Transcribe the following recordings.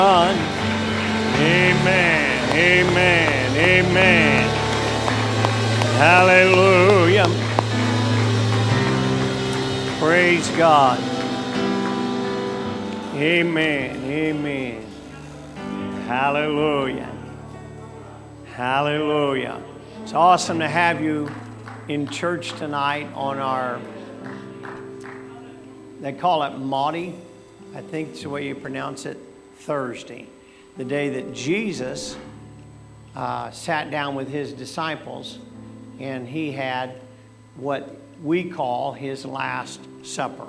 Amen, amen, amen. Hallelujah. Praise God. Amen, amen. Hallelujah. Hallelujah. It's awesome to have you in church tonight on our, they call it Maundy, I think it's the way you pronounce it, Thursday. The day that Jesus sat down with his disciples and he had what we call his Last Supper.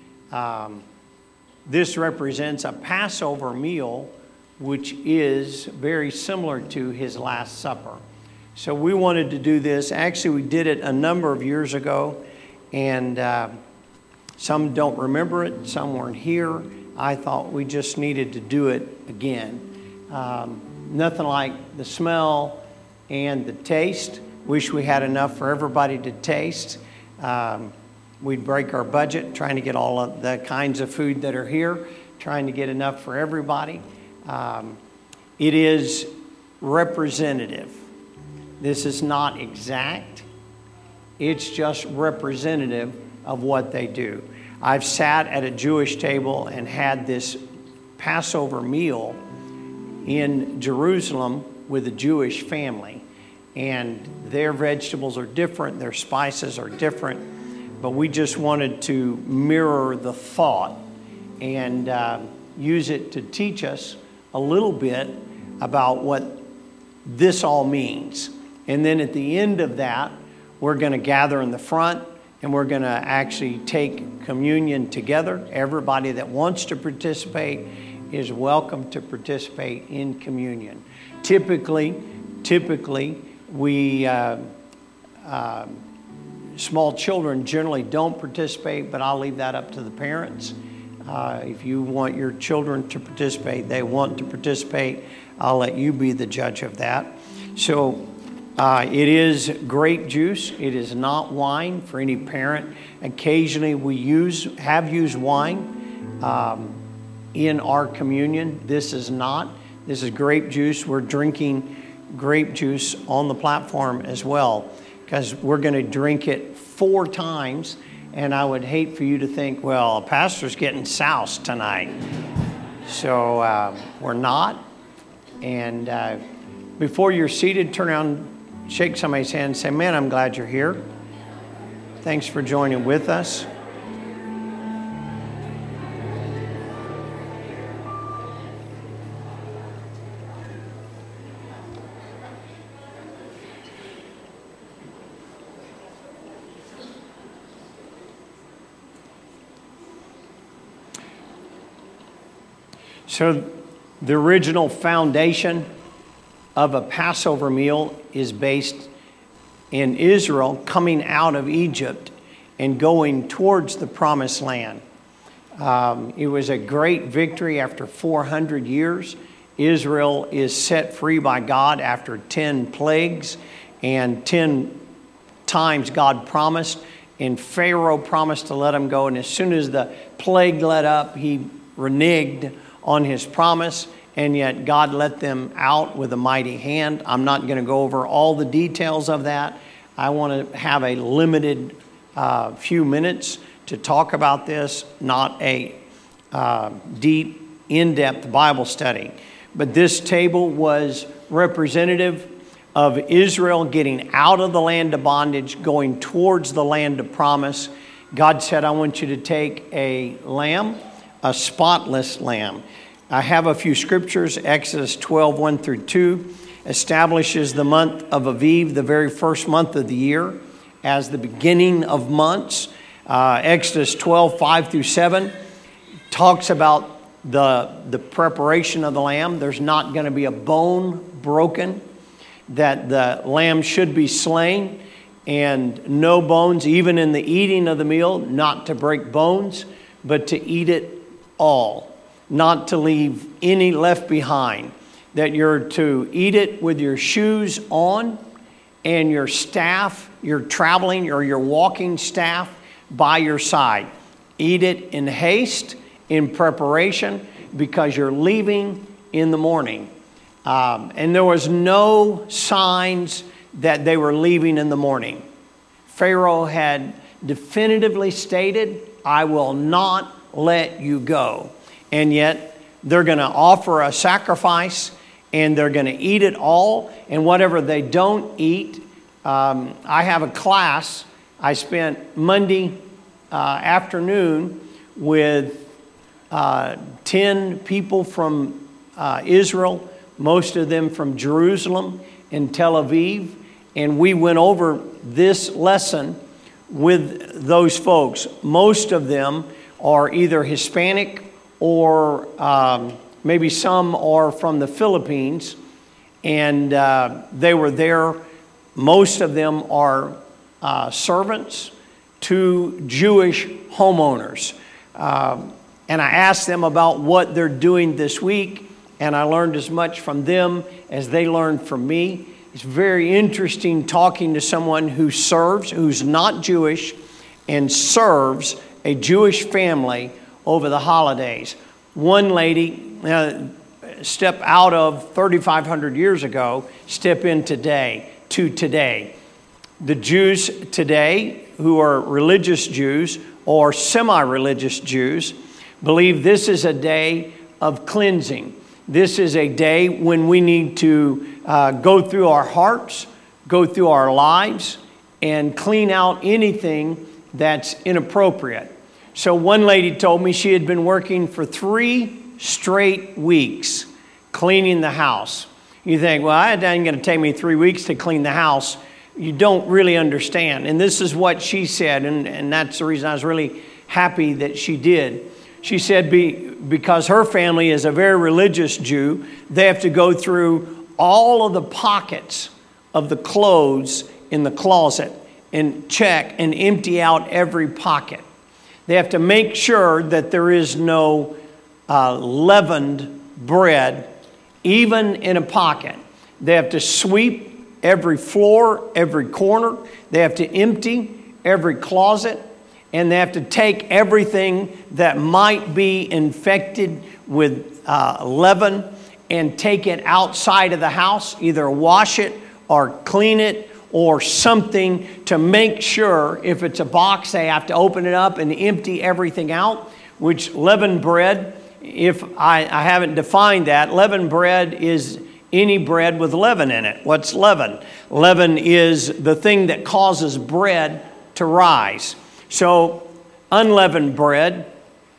This represents a Passover meal which is very similar to his Last Supper. So we wanted to do this. Actually, we did it a number of years ago, and some don't remember it, some weren't here. I thought we just needed to do it again. Nothing like the smell and the taste. Wish we had enough for everybody to taste. We'd break our budget trying to get all of the kinds of food that are here, trying to get enough for everybody. It is representative. This is not exact. It's just representative of what they do. I've sat at a Jewish table and had this Passover meal in Jerusalem with a Jewish family. And their vegetables are different, their spices are different, but we just wanted to mirror the thought and use it to teach us a little bit about what this all means. And then at the end of that, we're going to gather in the front and we're going to actually take communion together. Everybody that wants to participate is welcome to participate in communion. Typically, we small children generally don't participate, but I'll leave that up to the parents. If you want your children to participate, they want to participate, I'll let you be the judge of that. So it is grape juice. It is not wine for any parent. Occasionally we have used wine in our communion. This is not. This is grape juice. We're drinking grape juice on the platform as well because we're going to drink it 4 times. And I would hate for you to think, well, a pastor's getting soused tonight. So we're not. And before you're seated, turn around, shake somebody's hand and say, man, I'm glad you're here. Thanks for joining with us. So the original foundation of a Passover meal is based in Israel coming out of Egypt and going towards the Promised Land. It was a great victory after 400 years. Israel is set free by God after 10 plagues, and 10 times God promised, and Pharaoh promised to let them go. And as soon as the plague let up, he reneged on his promise, and yet God let them out with a mighty hand. I'm not going to go over all the details of that. I want to have a limited few minutes to talk about this, not a deep, in-depth Bible study. But this table was representative of Israel getting out of the land of bondage, going towards the land of promise. God said, I want you to take a lamb, a spotless lamb. I have a few scriptures. Exodus 12, 1 through 2 establishes the month of Aviv, the very first month of the year, as the beginning of months. Exodus 12, 5 through 7 talks about the preparation of the lamb. There's not going to be a bone broken, that the lamb should be slain, and no bones, even in the eating of the meal, not to break bones, but to eat it all, not to leave any left behind, that you're to eat it with your shoes on and your staff, your traveling or your walking staff by your side. Eat it in haste, in preparation, because you're leaving in the morning. And there was no signs that they were leaving in the morning. Pharaoh had definitively stated, I will not let you go. And yet they're going to offer a sacrifice and they're going to eat it all. And whatever they don't eat, I have a class. I spent Monday afternoon with 10 people from Israel, most of them from Jerusalem and Tel Aviv. And we went over this lesson with those folks. Most of them are either Hispanic or maybe some are from the Philippines. And they were there. Most of them are servants to Jewish homeowners. And I asked them about what they're doing this week. And I learned as much from them as they learned from me. It's very interesting talking to someone who serves, who's not Jewish, and serves a Jewish family over the holidays. One lady, step out of 3,500 years ago, step in today, to today. The Jews today, who are religious Jews or semi-religious Jews, believe this is a day of cleansing. This is a day when we need to go through our hearts, go through our lives, and clean out anything that's inappropriate. So one lady told me she had been working for 3 straight weeks cleaning the house. You think, well, it ain't going to take me 3 weeks to clean the house. You don't really understand. And this is what she said, and that's the reason I was really happy that she did. She said because her family is a very religious Jew, they have to go through all of the pockets of the clothes in the closet and check and empty out every pocket. They have to make sure that there is no leavened bread, even in a pocket. They have to sweep every floor, every corner. They have to empty every closet. And they have to take everything that might be infected with leaven and take it outside of the house, either wash it or clean it or something to make sure. If it's a box, they have to open it up and empty everything out, which leavened bread, if I haven't defined that, leavened bread is any bread with leaven in it. What's leaven? Leaven is the thing that causes bread to rise. So unleavened bread,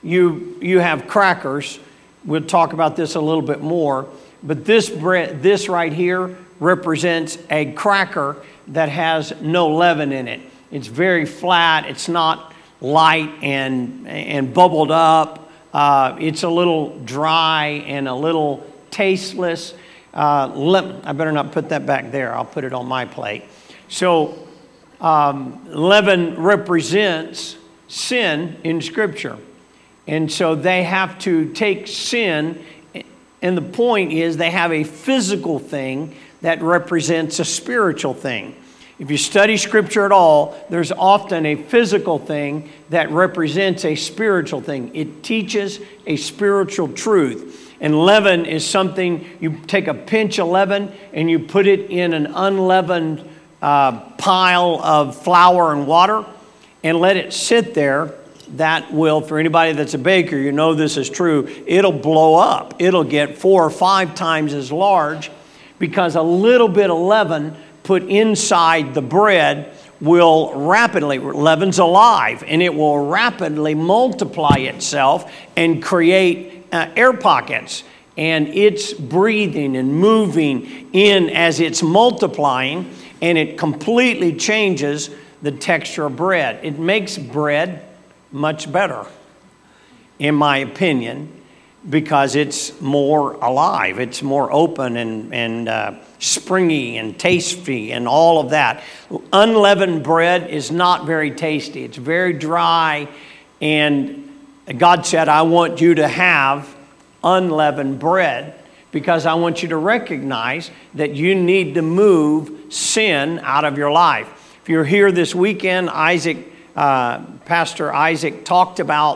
you have crackers. We'll talk about this a little bit more. But this bread, this right here, represents a cracker that has no leaven in it. It's very flat. It's not light and bubbled up. It's a little dry and a little tasteless. I better not put that back there. I'll put it on my plate. So leaven represents sin in Scripture. And so they have to take sin, and the point is they have a physical thing that represents a spiritual thing. If you study Scripture at all, there's often a physical thing that represents a spiritual thing. It teaches a spiritual truth. And leaven is something, you take a pinch of leaven and you put it in an unleavened pile of flour and water and let it sit there. That will, for anybody that's a baker, you know this is true, it'll blow up. It'll get 4 or 5 times as large because a little bit of leaven put inside the bread will rapidly, leaven's alive, and it will rapidly multiply itself and create air pockets. And it's breathing and moving in as it's multiplying, and it completely changes the texture of bread. It makes bread much better, in my opinion, because it's more alive. It's more open and springy and tasty and all of that. Unleavened bread is not very tasty. It's very dry, and God said, I want you to have unleavened bread because I want you to recognize that you need to move sin out of your life. If you're here this weekend, Pastor Isaac talked about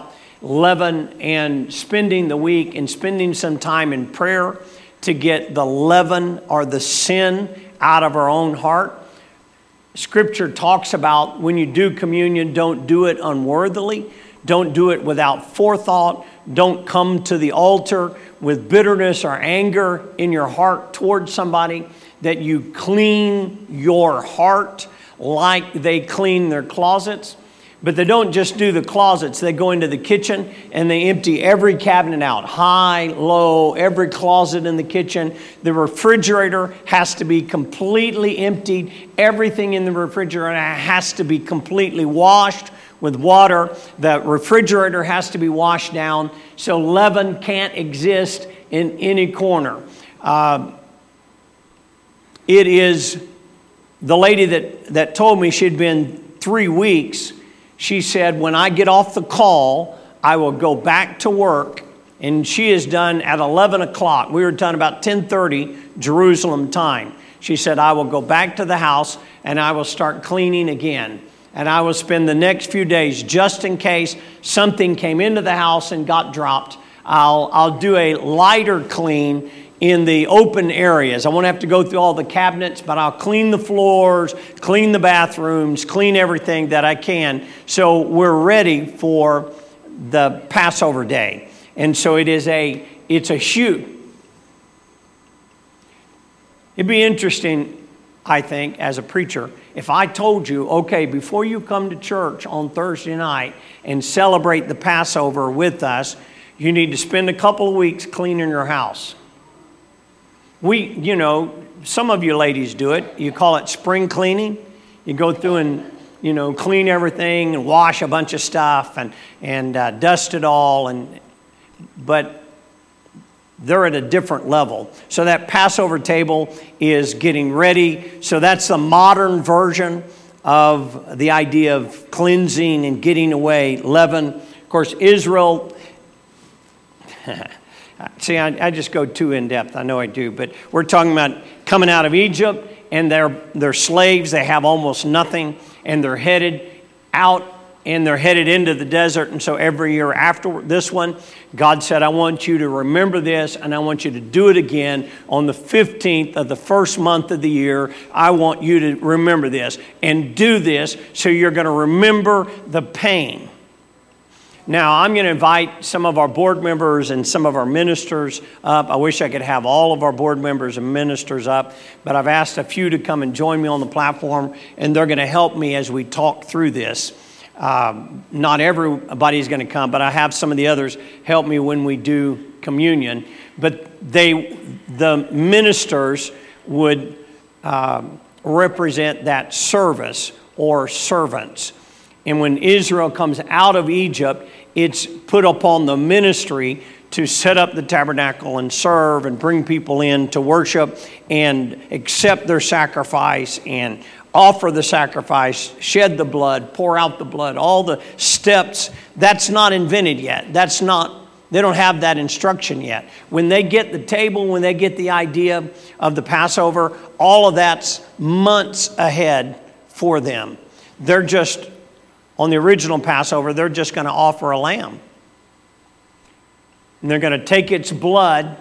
leaven and spending the week and spending some time in prayer to get the leaven or the sin out of our own heart. Scripture talks about when you do communion, don't do it unworthily. Don't do it without forethought. Don't come to the altar with bitterness or anger in your heart towards somebody. That you clean your heart like they clean their closets. But they don't just do the closets. They go into the kitchen and they empty every cabinet out. High, low, every closet in the kitchen. The refrigerator has to be completely emptied. Everything in the refrigerator has to be completely washed with water. The refrigerator has to be washed down. So leaven can't exist in any corner. It is the lady that told me she'd been 3 weeks. She said, when I get off the call, I will go back to work. And she is done at 11 o'clock. We were done about 10:30 Jerusalem time. She said, I will go back to the house and I will start cleaning again. And I will spend the next few days, just in case something came into the house and got dropped, I'll do a lighter clean in the open areas. I won't have to go through all the cabinets, but I'll clean the floors, clean the bathrooms, clean everything that I can. So we're ready for the Passover day. And so it's a huge. It'd be interesting, I think, as a preacher, if I told you, okay, before you come to church on Thursday night and celebrate the Passover with us, you need to spend a couple of weeks cleaning your house. Some of you ladies do it. You call it spring cleaning. You go through and, clean everything and wash a bunch of stuff and dust it all. But they're at a different level. So that Passover table is getting ready. So that's the modern version of the idea of cleansing and getting away leaven. Of course, Israel... See, I just go too in-depth. I know I do. But we're talking about coming out of Egypt, and they're slaves. They have almost nothing, and they're headed out, and they're headed into the desert. And so every year after this one, God said, I want you to remember this, and I want you to do it again on the 15th of the first month of the year. I want you to remember this and do this so you're going to remember the pain. Now, I'm going to invite some of our board members and some of our ministers up. I wish I could have all of our board members and ministers up, but I've asked a few to come and join me on the platform, and they're going to help me as we talk through this. Not everybody's going to come, but I have some of the others help me when we do communion. But the ministers would represent that service or servants. And when Israel comes out of Egypt, it's put upon the ministry to set up the tabernacle and serve and bring people in to worship and accept their sacrifice and offer the sacrifice, shed the blood, pour out the blood, all the steps. That's not invented yet. They don't have that instruction yet. When they get the table, when they get the idea of the Passover, all of that's months ahead for them. They're just... On the original Passover, they're just going to offer a lamb. And they're going to take its blood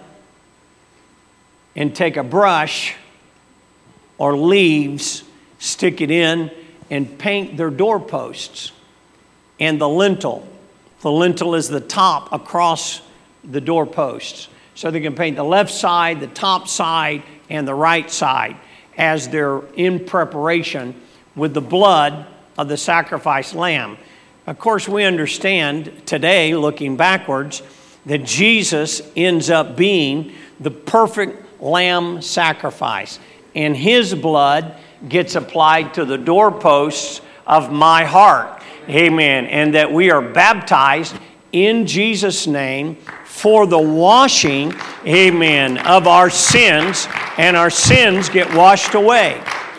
and take a brush or leaves, stick it in, and paint their doorposts and the lintel. The lintel is the top across the doorposts. So they can paint the left side, the top side, and the right side as they're in preparation with the blood of the sacrificed lamb. Of course, we understand today, looking backwards, that Jesus ends up being the perfect lamb sacrifice. And his blood gets applied to the doorposts of my heart. Amen. And that we are baptized in Jesus' name for the washing, amen, of our sins, and our sins get washed away.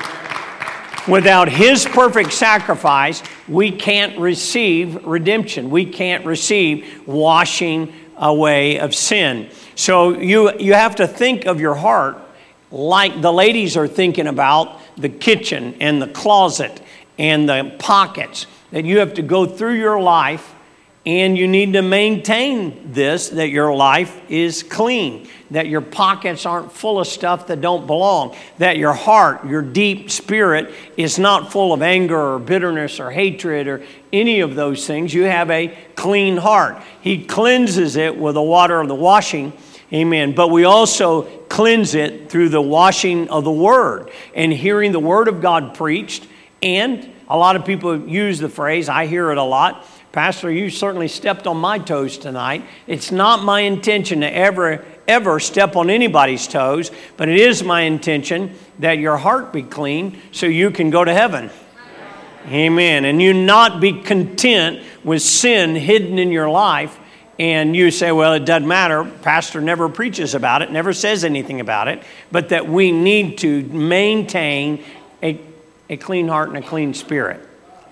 Without his perfect sacrifice, we can't receive redemption. We can't receive washing away of sin. So you have to think of your heart like the ladies are thinking about the kitchen and the closet and the pockets, that you have to go through your life And you need to maintain this, that your life is clean, that your pockets aren't full of stuff that don't belong, that your heart, your deep spirit is not full of anger or bitterness or hatred or any of those things. You have a clean heart. He cleanses it with the water of the washing. Amen. But we also cleanse it through the washing of the Word and hearing the Word of God preached. And a lot of people use the phrase, I hear it a lot, Pastor, you certainly stepped on my toes tonight. It's not my intention to ever step on anybody's toes, but it is my intention that your heart be clean so you can go to heaven. Amen. And you not be content with sin hidden in your life, and you say, well, it doesn't matter. Pastor never preaches about it, never says anything about it, but that we need to maintain a clean heart and a clean spirit.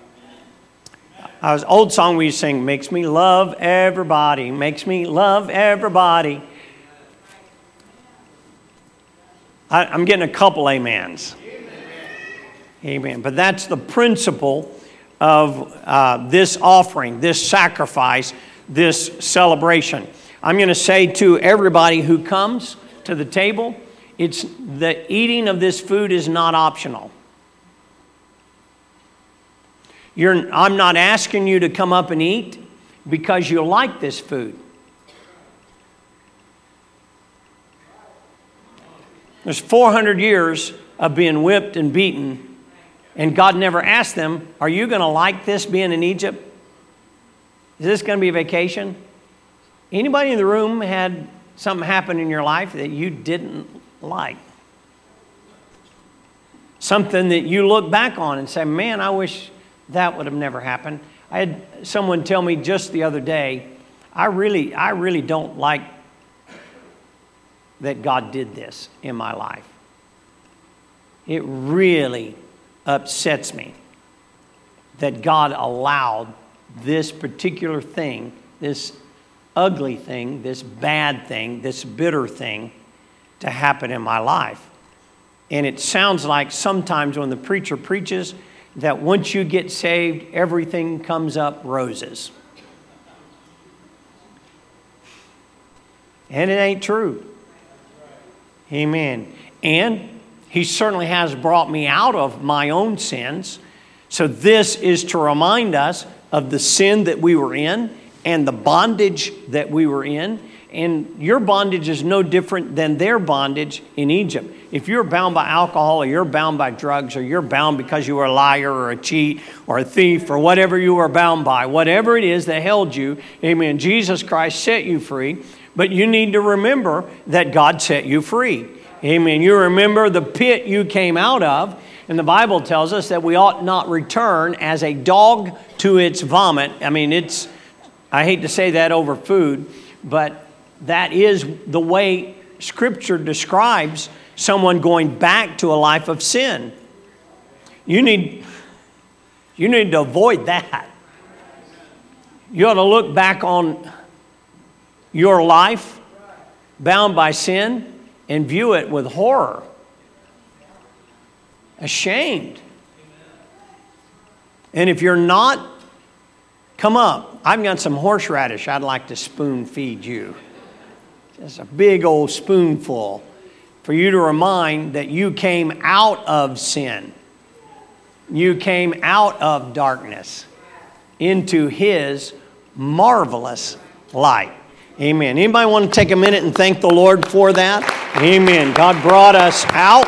An old song we used to sing, makes me love everybody, makes me love everybody. I'm getting a couple amens. Amen. But that's the principle of this offering, this sacrifice, this celebration. I'm going to say to everybody who comes to the table, it's the eating of this food is not optional. I'm not asking you to come up and eat because you like this food. There's 400 years of being whipped and beaten, and God never asked them, are you going to like this being in Egypt? Is this going to be a vacation? Anybody in the room had something happen in your life that you didn't like? Something that you look back on and say, man, I wish that would have never happened. I had someone tell me just the other day, I really don't like that God did this in my life. It really upsets me that God allowed this particular thing, this ugly thing, this bad thing, this bitter thing to happen in my life. And it sounds like sometimes when the preacher preaches that once you get saved, everything comes up roses. And it ain't true. Amen. And He certainly has brought me out of my own sins. So this is to remind us of the sin that we were in and the bondage that we were in. And your bondage is no different than their bondage in Egypt. If you're bound by alcohol or you're bound by drugs or you're bound because you were a liar or a cheat or a thief or whatever you were bound by, whatever it is that held you, amen, Jesus Christ set you free. But you need to remember that God set you free. Amen. You remember the pit you came out of. And the Bible tells us that we ought not return as a dog to its vomit. I mean, I hate to say that over food, but that is the way Scripture describes someone going back to a life of sin. You need to avoid that. You ought to look back on your life bound by sin and view it with horror. Ashamed. And if you're not, come up. I've got some horseradish I'd like to spoon feed you. Just a big old spoonful for you to remind that you came out of sin. You came out of darkness into His marvelous light. Amen. Anybody want to take a minute and thank the Lord for that? Amen. God brought us out.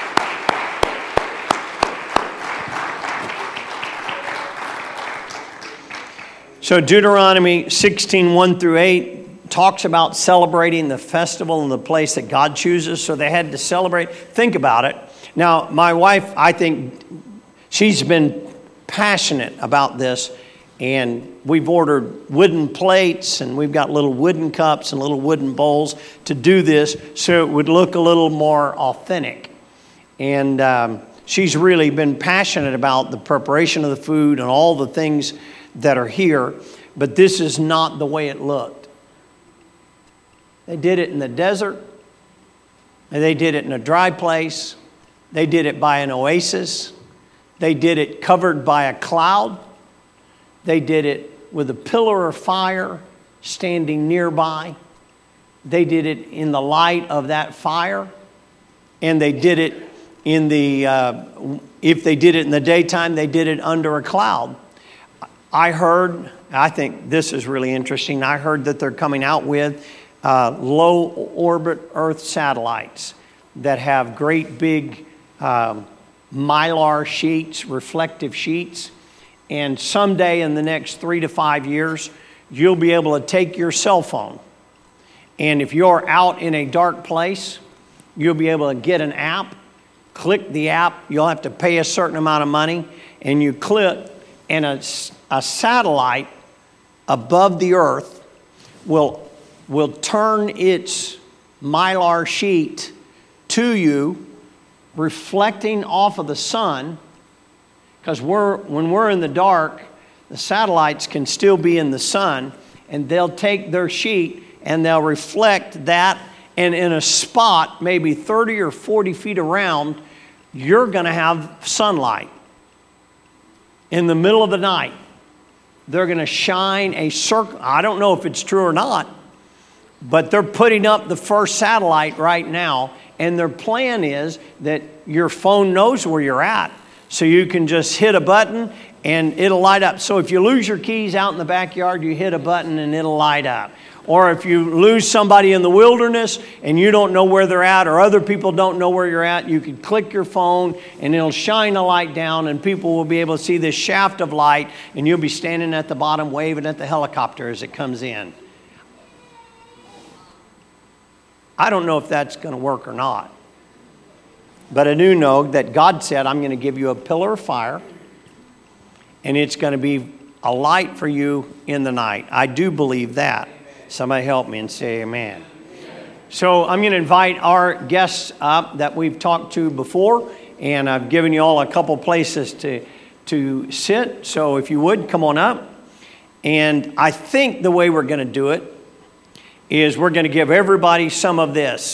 So Deuteronomy 16, 1 through 8 talks about celebrating the festival in the place that God chooses. So they had to celebrate. Think about it. Now, my wife, I think she's been passionate about this. And we've ordered wooden plates and we've got little wooden cups and little wooden bowls to do this so it would look a little more authentic. And she's really been passionate about the preparation of the food and all the things that are here. But this is not the way it looked. They did it in the desert. And they did it in a dry place. They did it by an oasis. They did it covered by a cloud. They did it with a pillar of fire standing nearby. They did it in the light of that fire, and they did it in the, if they did it in the daytime, they did it under a cloud. I think this is really interesting. I heard that they're coming out with low orbit Earth satellites that have great big mylar sheets, reflective sheets. And someday in the next 3 to 5 years, you'll be able to take your cell phone. And if you're out in a dark place, you'll be able to get an app, click the app. You'll have to pay a certain amount of money, and you click, and a satellite above the earth will turn its mylar sheet to you, reflecting off of the sun, because when we're in the dark, the satellites can still be in the sun, and they'll take their sheet and they'll reflect that, and in a spot maybe 30 or 40 feet around, you're going to have sunlight. In the middle of the night, they're going to shine a circle. I don't know if it's true or not, but they're putting up the first satellite right now, and their plan is that your phone knows where you're at, so you can just hit a button and it'll light up. So if you lose your keys out in the backyard, you hit a button and it'll light up. Or if you lose somebody in the wilderness and you don't know where they're at, or other people don't know where you're at, you can click your phone and it'll shine a light down, and people will be able to see this shaft of light, and you'll be standing at the bottom waving at the helicopter as it comes in. I don't know if that's going to work or not. But I do know that God said, I'm going to give you a pillar of fire, and it's going to be a light for you in the night. I do believe that. Somebody help me and say amen. So I'm going to invite our guests up that we've talked to before, and I've given you all a couple places to sit. So if you would, come on up. And I think the way we're going to do it is we're going to give everybody some of this.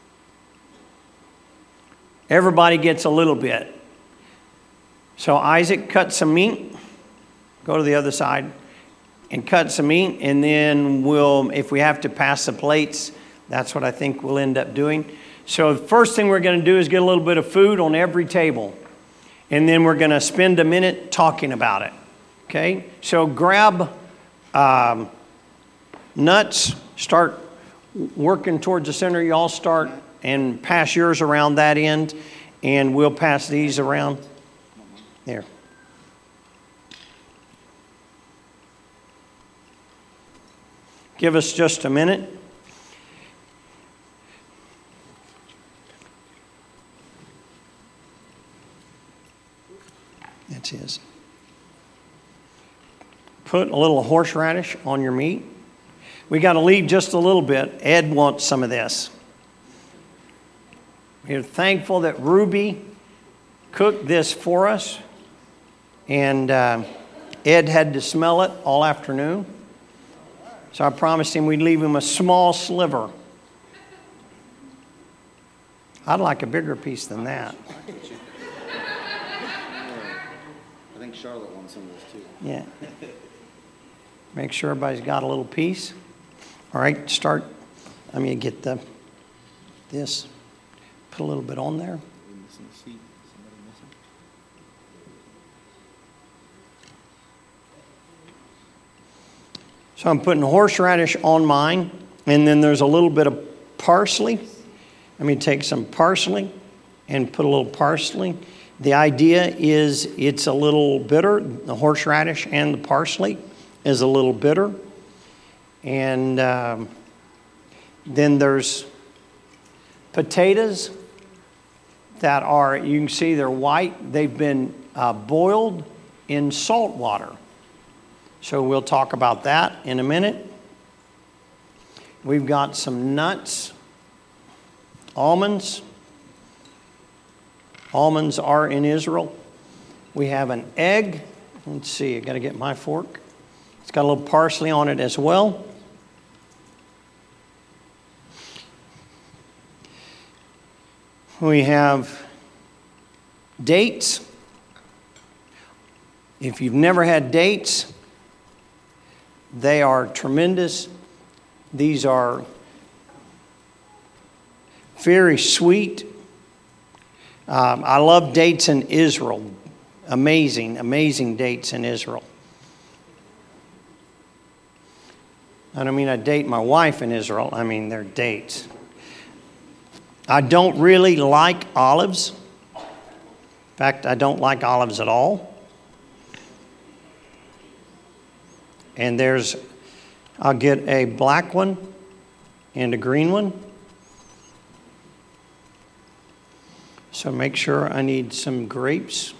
Everybody gets a little bit. So Isaac, cut some meat. Go to the other side and cut some meat, and then we'll, if we have to pass the plates, that's what I think we'll end up doing. So the first thing we're going to do is get a little bit of food on every table, and then we're going to spend a minute talking about it. Okay? So grab nuts, start working towards the center. Y'all start and pass yours around that end, and we'll pass these around. There. Give us just a minute. That's his. Put a little horseradish on your meat. We got to leave just a little bit. Ed wants some of this. We're thankful that Ruby cooked this for us, and Ed had to smell it all afternoon. So I promised him we'd leave him a small sliver. I'd like a bigger piece than that. I think Charlotte wants some of this too. Yeah. Make sure everybody's got a little piece. All right, start. I'm going to get this. Put a little bit on there. So I'm putting horseradish on mine, and then there's a little bit of parsley. Let me take some parsley and put a little parsley. The idea is it's a little bitter. The horseradish and the parsley is a little bitter. And then there's potatoes that are, you can see they're white. They've been boiled in salt water. So we'll talk about that in a minute. We've got some nuts, almonds. Almonds are in Israel. We have an egg. Let's see, I got to get my fork. It's got a little parsley on it as well. We have dates. If you've never had dates, They are tremendous. These are very sweet. I love dates in Israel. Amazing, amazing dates in Israel. I don't mean I date my wife in Israel. I mean they're dates. I don't really like olives. In fact, I don't like olives at all. And I'll get a black one and a green one. So make sure I need some grapes.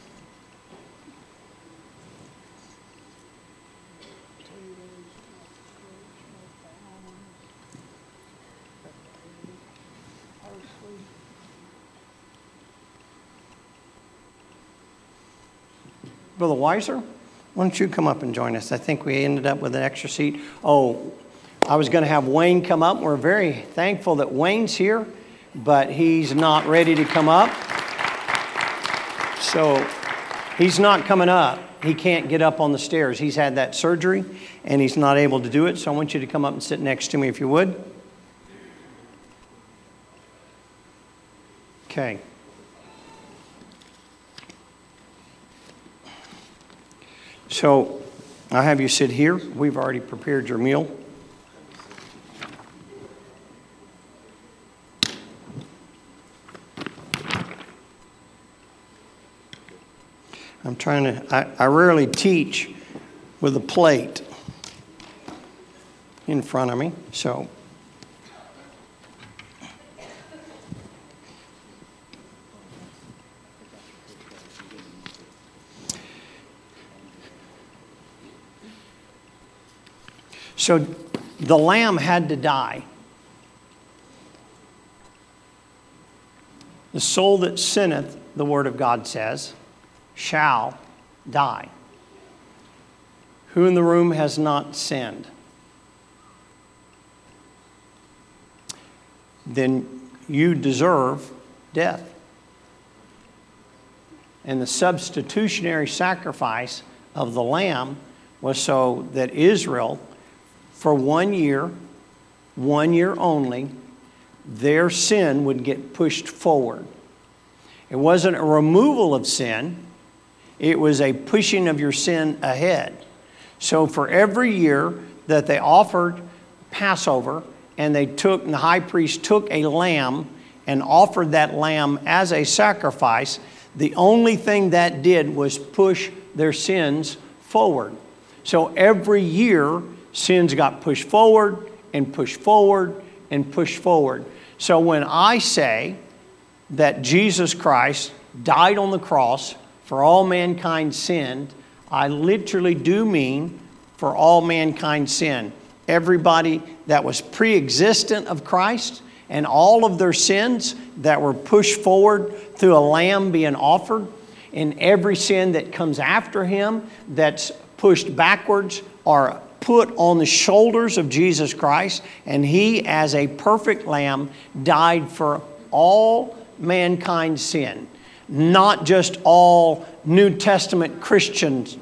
Brother Weiser, why don't you come up and join us? I think we ended up with an extra seat. Oh, I was going to have Wayne come up. We're very thankful that Wayne's here, but he's not ready to come up. So he's not coming up. He can't get up on the stairs. He's had that surgery, and he's not able to do it. So I want you to come up and sit next to me if you would. Okay. So I have you sit here. We've already prepared your meal. I rarely teach with a plate in front of me, so. So the lamb had to die. The soul that sinneth, the word of God says, shall die. Who in the room has not sinned? Then you deserve death. And the substitutionary sacrifice of the lamb was so that Israel, for 1 year, 1 year only, their sin would get pushed forward. It wasn't a removal of sin. It was a pushing of your sin ahead. So for every year that they offered Passover, and the high priest took a lamb and offered that lamb as a sacrifice, the only thing that did was push their sins forward. So every year, sins got pushed forward and pushed forward and pushed forward. So when I say that Jesus Christ died on the cross for all mankind sinned, I literally do mean for all mankind sin. Everybody that was pre-existent of Christ and all of their sins that were pushed forward through a lamb being offered, and every sin that comes after him that's pushed backwards are put on the shoulders of Jesus Christ, and he, as a perfect lamb, died for all mankind's sin, not just all New Testament Christians.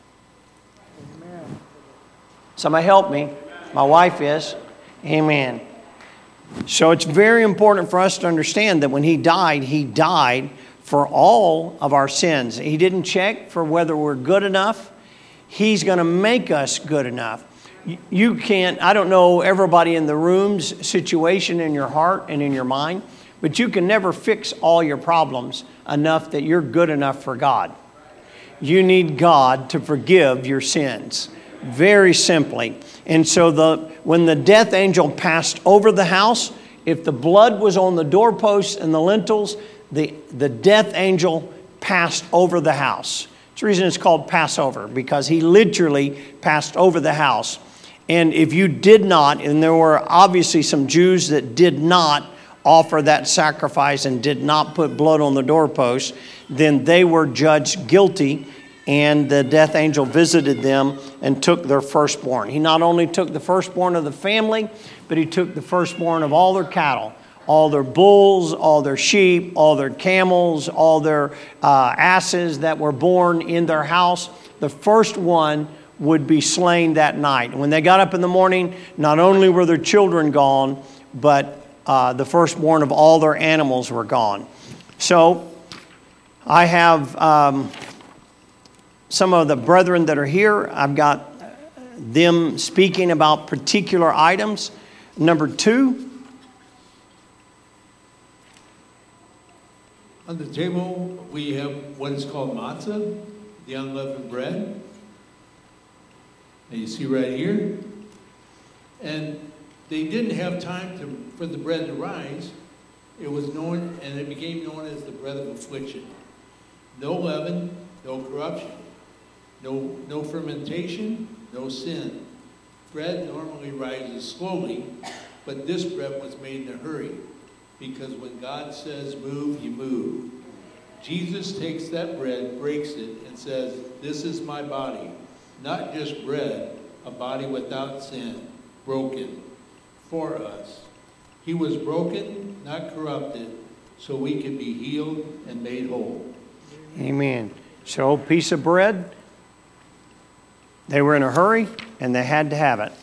Somebody help me. My wife is. Amen. So it's very important for us to understand that when he died for all of our sins. He didn't check for whether we're good enough. He's going to make us good enough. You can't, I don't know everybody in the room's situation in your heart and in your mind, but you can never fix all your problems enough that you're good enough for God. You need God to forgive your sins, very simply. And so when the death angel passed over the house, if the blood was on the doorposts and the lintels, the death angel passed over the house. It's the reason it's called Passover, because he literally passed over the house. And if you did not, and there were obviously some Jews that did not offer that sacrifice and did not put blood on the doorpost, then they were judged guilty, and the death angel visited them and took their firstborn. He not only took the firstborn of the family, but he took the firstborn of all their cattle, all their bulls, all their sheep, all their camels, all their asses that were born in their house. The first one would be slain that night. When they got up in the morning, not only were their children gone, but the firstborn of all their animals were gone. So I have some of the brethren that are here. I've got them speaking about particular items. Number 2. On the table, we have what is called matzah, the unleavened bread. And you see right here. And they didn't have time for the bread to rise. It was known, and it became known as the bread of affliction. No leaven, no corruption, no fermentation, no sin. Bread normally rises slowly, but this bread was made in a hurry, because when God says move, you move. Jesus takes that bread, breaks it, and says, this is my body. Not just bread, a body without sin, broken for us. He was broken, not corrupted, so we can be healed and made whole. Amen. So, piece of bread. They were in a hurry, and they had to have it.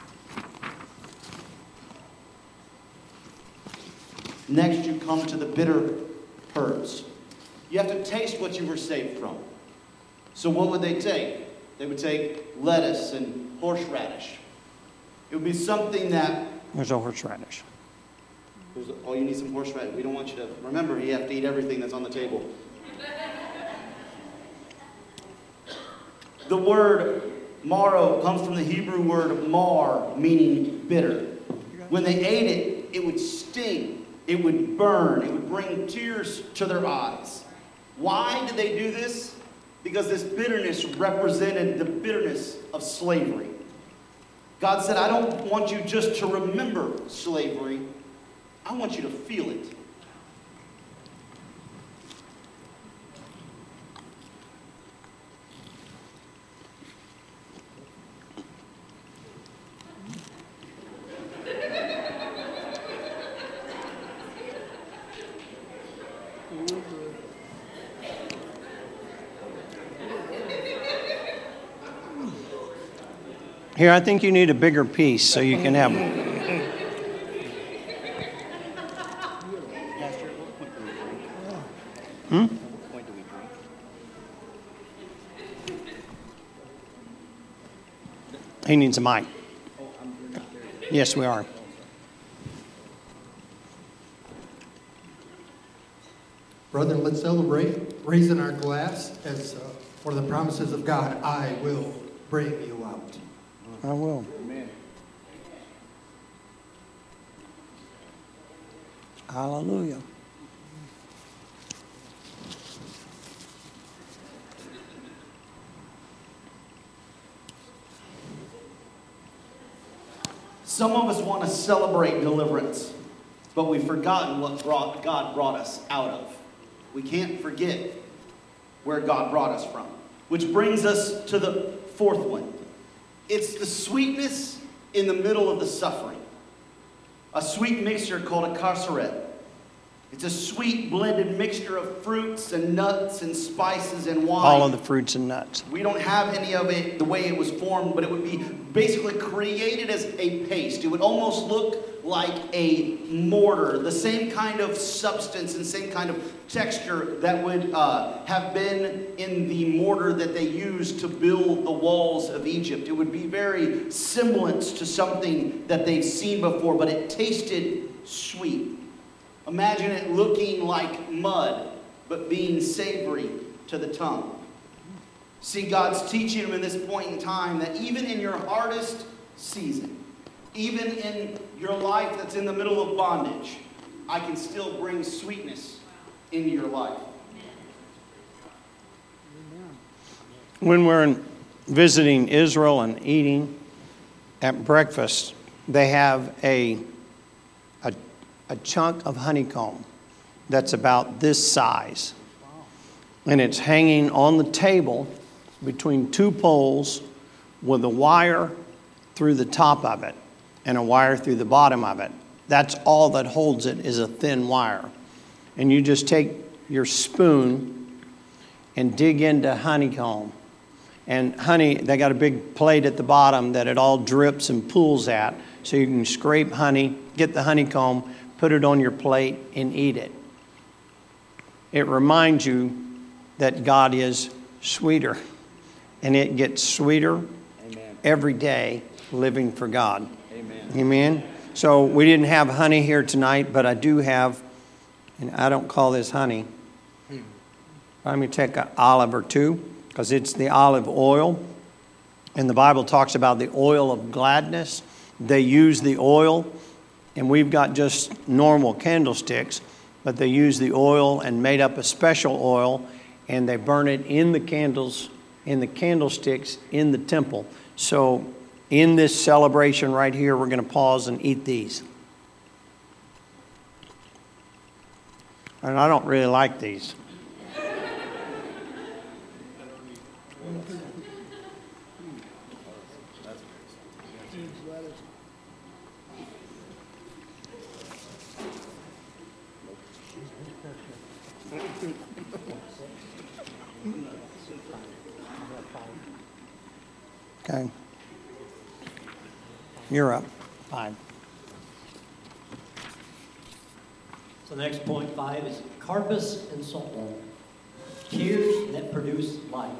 Next, you come to the bitter herbs. You have to taste what you were saved from. So what would they take? They would take lettuce and horseradish. It would be something that... There's no horseradish. Oh, you need some horseradish. We don't want you to... Remember, you have to eat everything that's on the table. The word marrow comes from the Hebrew word mar, meaning bitter. When they ate it, it would sting. It would burn. It would bring tears to their eyes. Why did they do this? Because this bitterness represented the bitterness of slavery. God said, I don't want you just to remember slavery. I want you to feel it. Here, I think you need a bigger piece so you can have them. He needs a mic. Yes, we are. Brethren, let's celebrate, raising our glass as for the promises of God. I will bring you out. I will. Amen. Hallelujah. Some of us want to celebrate deliverance, but we've forgotten what God brought us out of. We can't forget where God brought us from. Which brings us to the fourth one. It's the sweetness in the middle of the suffering. A sweet mixture called a kaseret. It's a sweet blended mixture of fruits and nuts and spices and wine. All of the fruits and nuts. We don't have any of it the way it was formed, but it would be basically created as a paste. It would almost look like a mortar, the same kind of substance and same kind of texture that would have been in the mortar that they used to build the walls of Egypt. It would be very semblance to something that they've seen before, but it tasted sweet. Imagine it looking like mud, but being savory to the tongue. See, God's teaching them in this point in time that even in your hardest season, even in your life that's in the middle of bondage, I can still bring sweetness into your life. When we're visiting Israel and eating at breakfast, they have a chunk of honeycomb that's about this size. And it's hanging on the table between two poles with a wire through the top of it and a wire through the bottom of it. That's all that holds it, is a thin wire. And you just take your spoon and dig into honeycomb. And honey, they got a big plate at the bottom that it all drips and pools at. So you can scrape honey, get the honeycomb, put it on your plate, and eat it. It reminds you that God is sweeter. And it gets sweeter every day living for God. Amen. So we didn't have honey here tonight, but I do have, and I don't call this honey. Let me take an olive or two, because it's the olive oil. And the Bible talks about the oil of gladness. They use the oil, and we've got just normal candlesticks, but they use the oil and made up a special oil, and they burn it in the candles, in the candlesticks in the temple. So in this celebration right here, we're going to pause and eat these. And I don't really like these. Okay. You're up. 5. So next point 5 is carpus and saltwater, tears that produce life.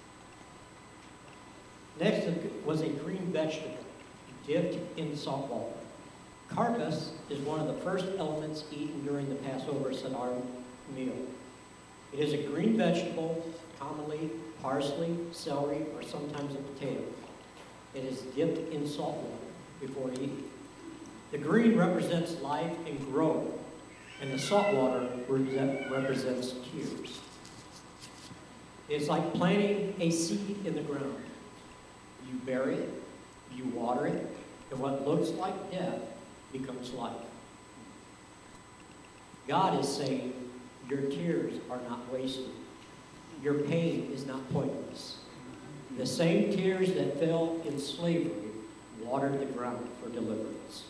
Next was a green vegetable dipped in salt water. Carpus is one of the first elements eaten during the Passover Seder meal. It is a green vegetable, commonly parsley, celery, or sometimes a potato. It is dipped in salt water before eating. The green represents life and growth, and the salt water represents tears. It's like planting a seed in the ground. You bury it, you water it, and what looks like death becomes life. God is saying, your tears are not wasted. Your pain is not pointless. The same tears that fell in slavery watered the ground for deliverance.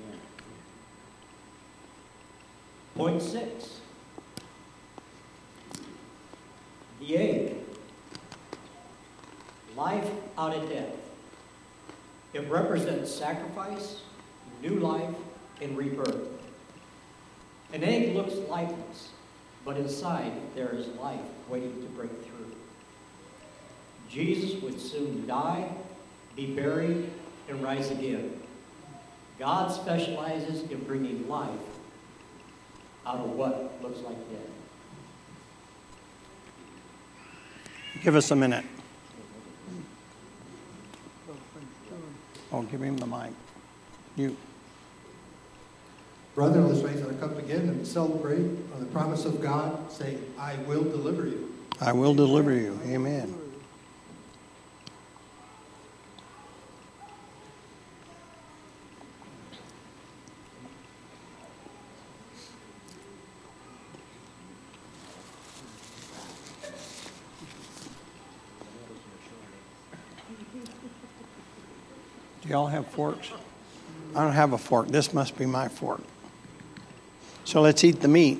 Point 6. The egg. Life out of death. It represents sacrifice, new life, and rebirth. An egg looks lifeless, but inside there is life waiting to break through. Jesus would soon die, be buried, and rise again. God specializes in bringing life out of what looks like death. Give us a minute. Oh, give him the mic. You. Brethren, let's raise our cup again and celebrate on the promise of God, saying, I will deliver you. I will deliver you. Amen. Do y'all have forks? I don't have a fork. This must be my fork. So let's eat the meat.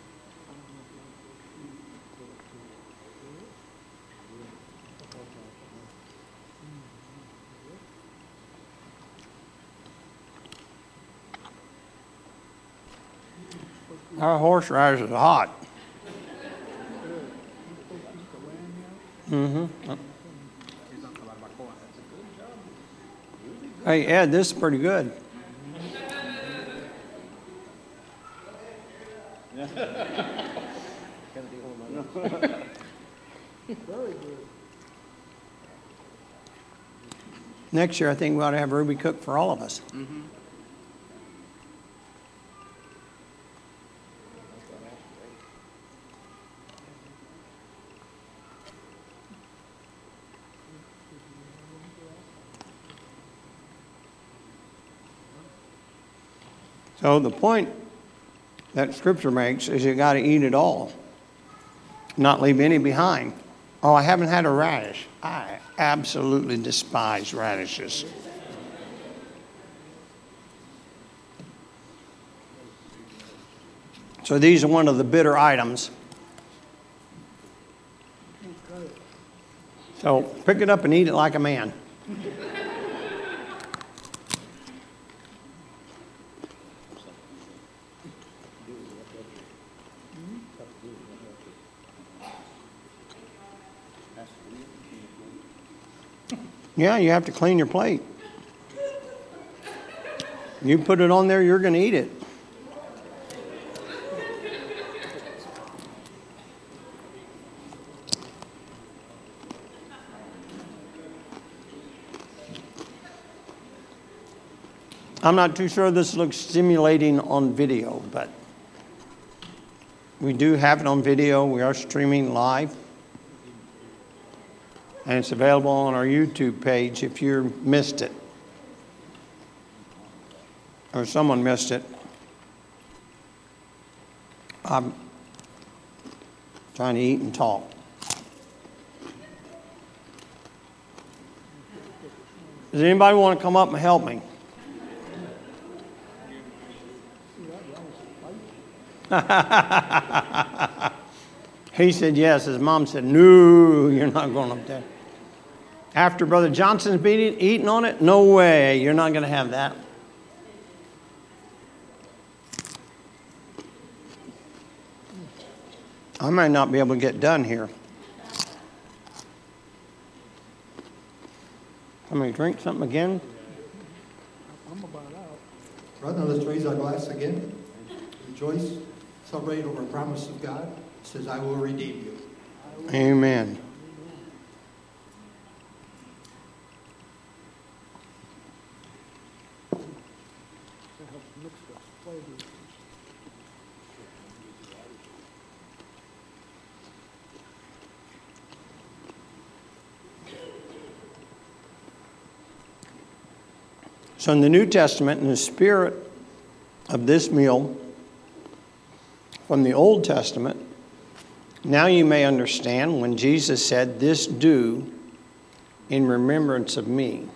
Our horseradish is hot. Mm-hmm. Hey, Ed, this is pretty good. Next year, I think we ought to have Ruby cook for all of us. Mm-hmm. So the point that Scripture makes is you got to eat it all, not leave any behind. Oh, I haven't had a radish. I absolutely despise radishes. So these are one of the bitter items. So pick it up and eat it like a man. Yeah, you have to clean your plate. You put it on there, you're going to eat it. I'm not too sure this looks stimulating on video, but we do have it on video. We are streaming live. And it's available on our YouTube page if you missed it. Or someone missed it. I'm trying to eat and talk. Does anybody want to come up and help me? He said yes. His mom said, no, you're not going up there. After Brother Johnson's been eating on it? No way. You're not going to have that. I might not be able to get done here. Let me drink something again. Brother, let's raise our glass again. Rejoice, celebrate over the promise of God. It says, I will redeem you. Amen. So in the New Testament, in the spirit of this meal from the Old Testament, now you may understand when Jesus said, this do in remembrance of me.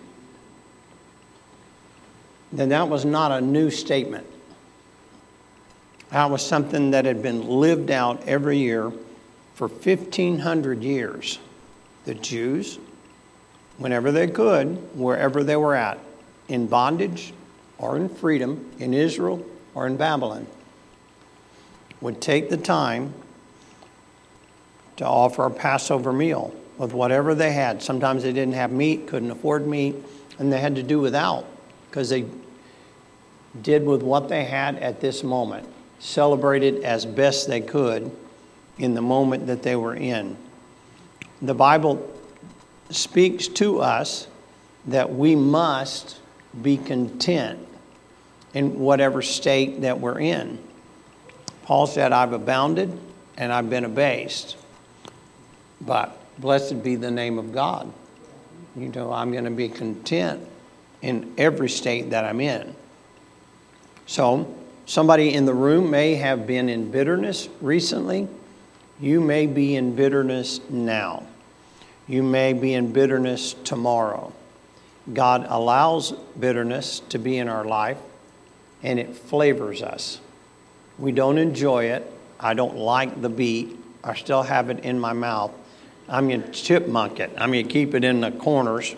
Then that was not a new statement. That was something that had been lived out every year for 1,500 years. The Jews, whenever they could, wherever they were at, in bondage or in freedom, in Israel or in Babylon, would take the time to offer a Passover meal with whatever they had. Sometimes they didn't have meat, couldn't afford meat, and they had to do without because they did with what they had at this moment, celebrated as best they could in the moment that they were in. The Bible speaks to us that we must be content in whatever state that we're in. Paul said, I've abounded and I've been abased. But blessed be the name of God. You know, I'm going to be content in every state that I'm in. So, somebody in the room may have been in bitterness recently. You may be in bitterness now. You may be in bitterness tomorrow. God allows bitterness to be in our life, and it flavors us. We don't enjoy it. I don't like the beet. I still have it in my mouth. I'm going to chipmunk it. I'm going to keep it in the corners.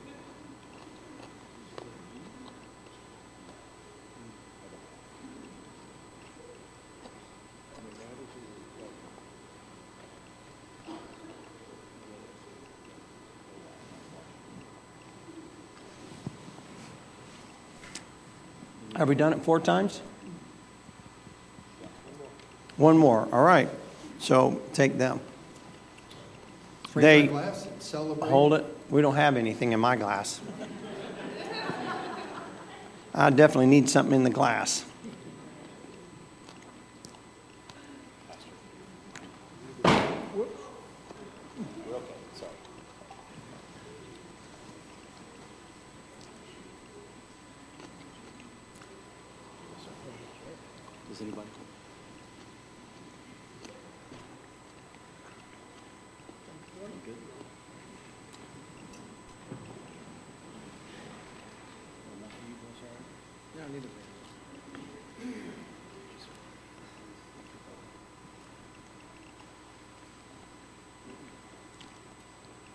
Have we done it 4 times? One more. All right. So take them. Raise our glass and celebrate. Hold it. We don't have anything in my glass. I definitely need something in the glass. Does anybody?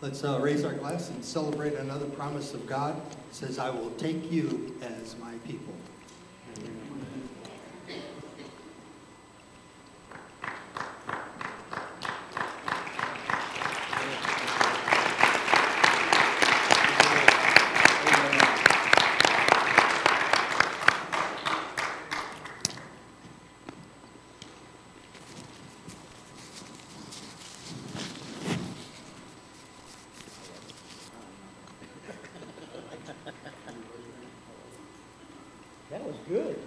Let's raise our glass and celebrate another promise of God. It says, I will take you as my people. That was good.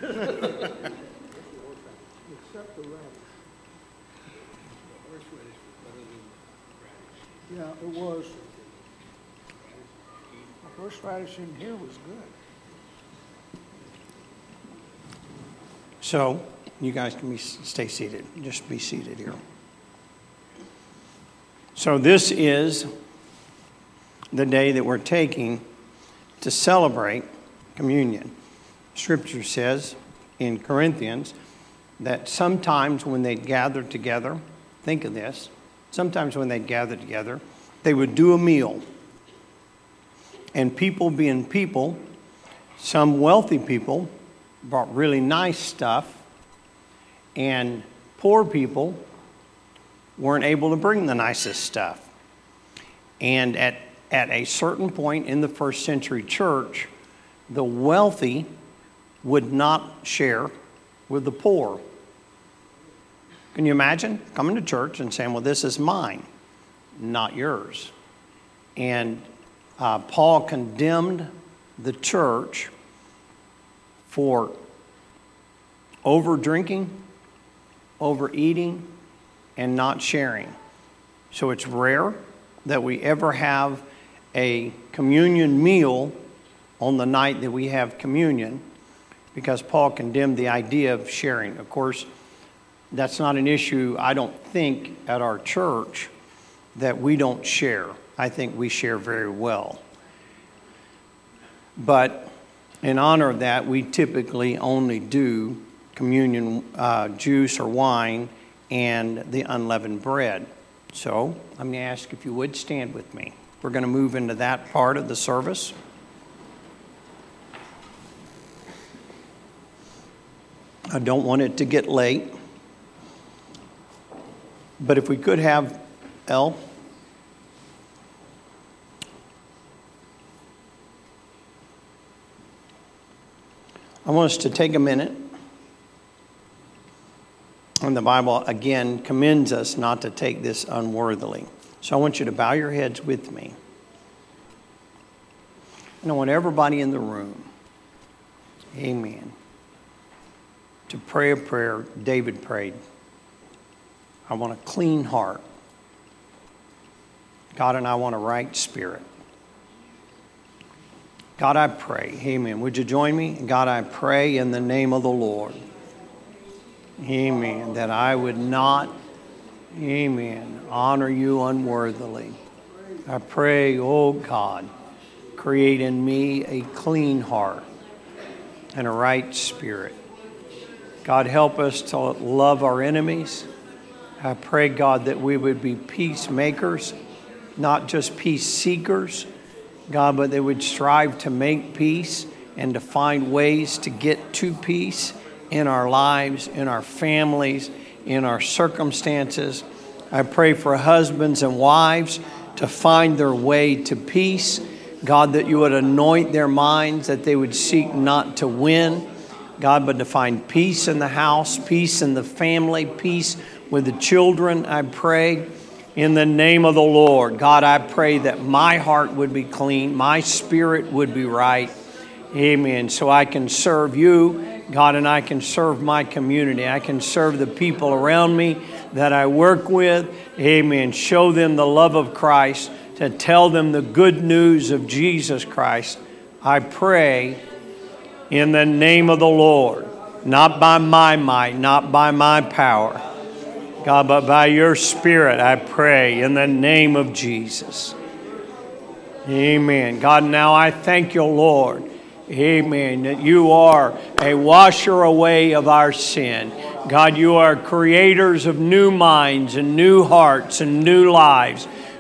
Yeah, it was. The first radish in here was good. So, you guys can stay seated. Just be seated here. So this is the day that we're taking to celebrate communion. Scripture says in Corinthians that sometimes when they gathered together, think of this, sometimes when they gathered together, they would do a meal. And people being people, some wealthy people brought really nice stuff, and poor people weren't able to bring the nicest stuff. And at a certain point in the first century church, the wealthy would not share with the poor. Can you imagine coming to church and saying, well, this is mine, not yours? And Paul condemned the church for over-drinking, overeating, and not sharing. So it's rare that we ever have a communion meal on the night that we have communion, because Paul condemned the idea of sharing. Of course, that's not an issue, I don't think, at our church, that we don't share. I think we share very well. But in honor of that, we typically only do communion juice or wine and the unleavened bread. So I'm going to ask if you would stand with me. We're going to move into that part of the service. I don't want it to get late. But if we could have Elle. I want us to take a minute. And the Bible, again, commends us not to take this unworthily. So I want you to bow your heads with me. And I want everybody in the room, amen, to pray a prayer David prayed. I want a clean heart. God, and I want a right spirit. God, I pray, amen. Would you join me? God, I pray in the name of the Lord, amen, that I would not, amen, honor you unworthily. I pray, oh God, create in me a clean heart and a right spirit. God, help us to love our enemies. I pray, God, that we would be peacemakers, not just peace seekers, God, but they would strive to make peace and to find ways to get to peace in our lives, in our families, in our circumstances. I pray for husbands and wives to find their way to peace. God, that you would anoint their minds, that they would seek not to win, God, but to find peace in the house, peace in the family, peace with the children. I pray in the name of the Lord. God, I pray that my heart would be clean, my spirit would be right. Amen. So I can serve you, God, and I can serve my community. I can serve the people around me that I work with. Amen. Show them the love of Christ, to tell them the good news of Jesus Christ. I pray in the name of the Lord, not by my might, not by my power, God, but by your Spirit, I pray in the name of Jesus. Amen. God, now I thank you, Lord. Amen. That you are a washer away of our sin. God, you are creators of new minds and new hearts and new lives.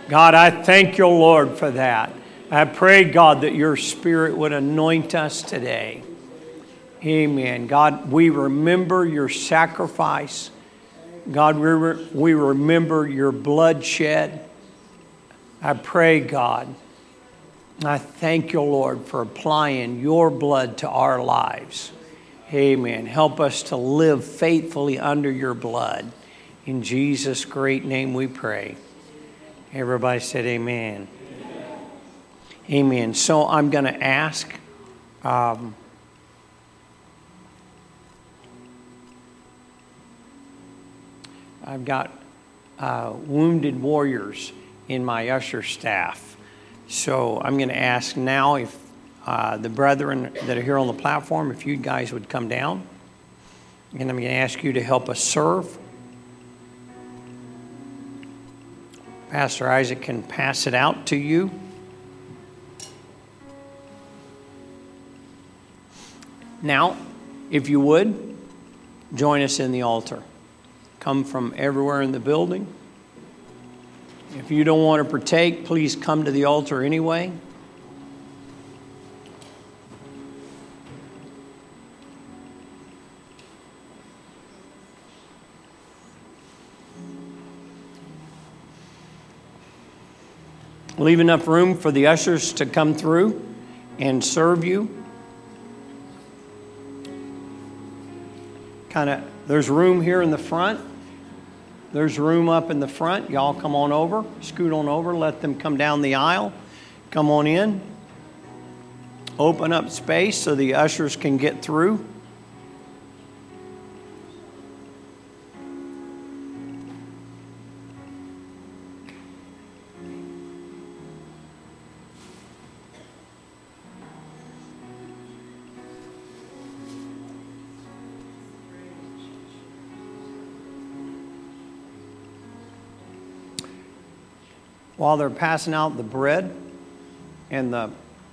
God, I thank you, Lord, for that. I pray, God, that your Spirit would anoint us today. Amen. God, we remember your sacrifice. God, we remember your bloodshed. I pray, God, I thank you, Lord, for applying your blood to our lives. Amen. Help us to live faithfully under your blood. In Jesus' great name we pray. Everybody said amen. Amen. So I'm going to ask I've got wounded warriors in my usher staff. So I'm going to ask now if the brethren that are here on the platform, if you guys would come down. And I'm going to ask you to help us serve. Pastor Isaac can pass it out to you. Now, if you would, join us in the altar. Come from everywhere in the building. If you don't want to partake, please come to the altar anyway. Leave enough room for the ushers to come through and serve you. There's room here in the front. There's room up in the front. Y'all come on over, scoot on over, let them come down the aisle. Come on in. Open up space so the ushers can get through. While they're passing out the bread and the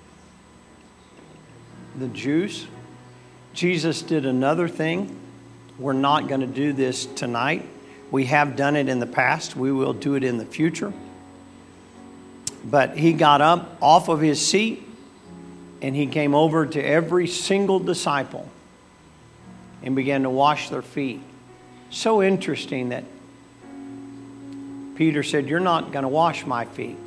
juice, Jesus did another thing. We're not going to do this tonight. We have done it in the past. We will do it in the future. But he got up off of his seat and he came over to every single disciple and began to wash their feet. So interesting that Peter said, "You're not going to wash my feet.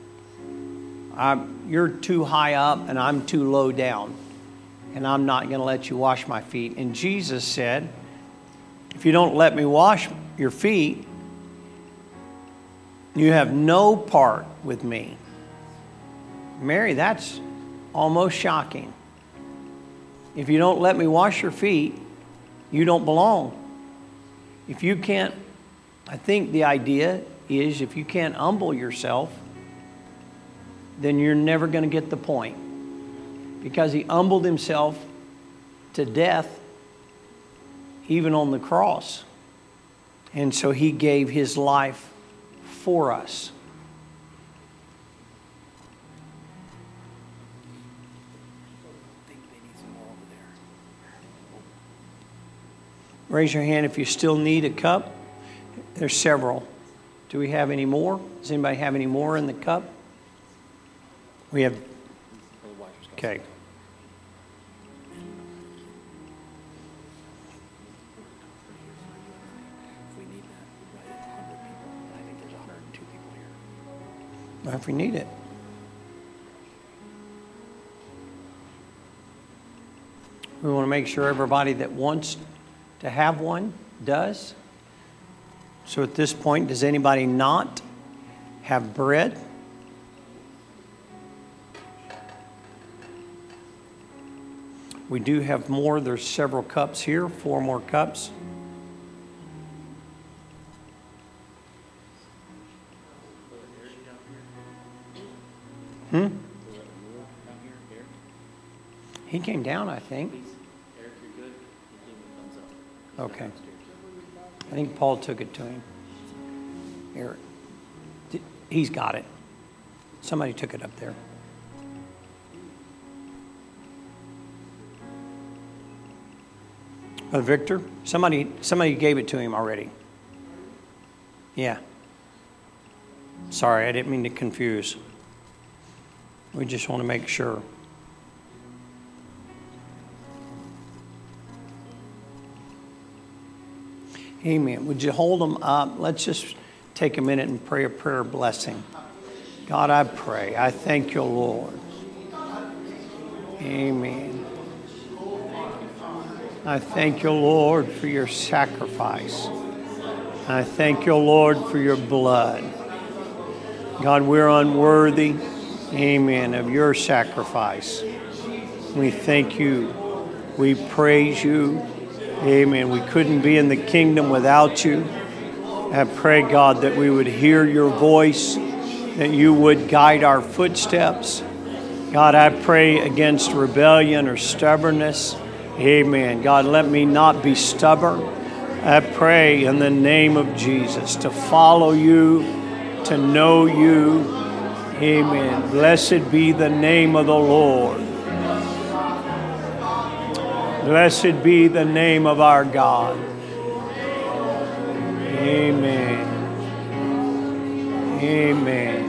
You're too high up and I'm too low down. And I'm not going to let you wash my feet." And Jesus said, "If you don't let me wash your feet, you have no part with me." Mary, that's almost shocking. If you don't let me wash your feet, you don't belong. If you can't, I think the idea is if you can't humble yourself, then you're never going to get the point. Because he humbled himself to death, even on the cross. And so he gave his life for us. Raise your hand if you still need a cup. There's several. Do we have any more? Does anybody have any more in the cup? We have. Okay. If we need it. We want to make sure everybody that wants to have one does. So at this point, does anybody not have bread? We do have more. There's several cups here, 4 more cups. He came down, I think. Okay. I think Paul took it to him. Eric. He's got it. Somebody took it up there. Victor, somebody gave it to him already. Yeah. Sorry, I didn't mean to confuse. We just want to make sure. Amen. Would you hold them up? Let's just take a minute and pray a prayer of blessing. God, I pray. I thank you, Lord. Amen. I thank you, Lord, for your sacrifice. I thank you, Lord, for your blood. God, we're unworthy, amen, of your sacrifice. We thank you. We praise you. Amen. We couldn't be in the kingdom without you. I pray, God, that we would hear your voice, that you would guide our footsteps. God, I pray against rebellion or stubbornness. Amen. God, let me not be stubborn. I pray in the name of Jesus to follow you, to know you. Amen. Blessed be the name of the Lord. Blessed be the name of our God. Amen. Amen.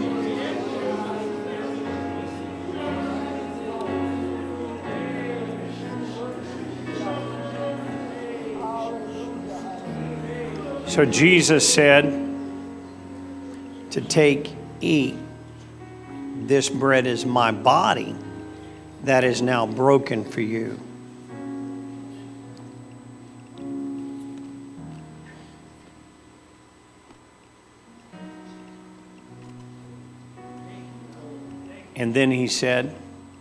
So Jesus said to take, eat. This bread is my body that is now broken for you. And then he said,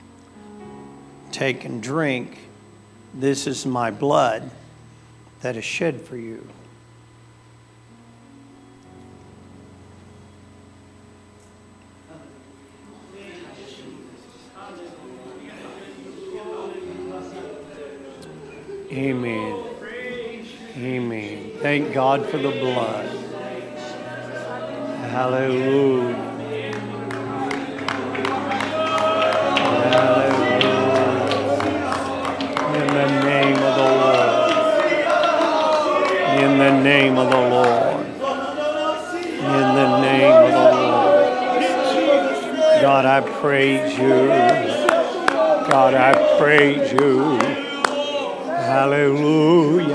take and drink. This is my blood that is shed for you. Amen. Amen. Thank God for the blood. Hallelujah. Hallelujah. In the name of the Lord. In the name of the Lord. In the name of the Lord. God, I praise you. God, I praise you. Hallelujah.